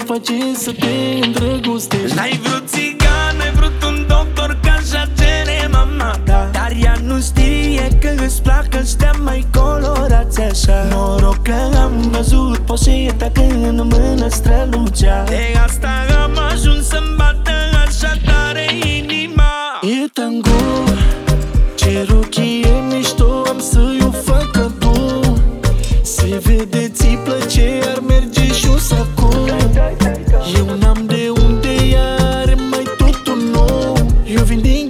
face să te îndrăgostești. N-ai vrut țigan, ai vrut un doctor, că așa cere mama ta. Dar ea nu știe că îți plac ăștia mai colorați așa. Noroc că am văzut poșeta când în mână strălucea. De asta am ajuns să-mi bată așa tare inima. E tango, ce rochie mișto, am să-i o fac cadou. Se vede, ți place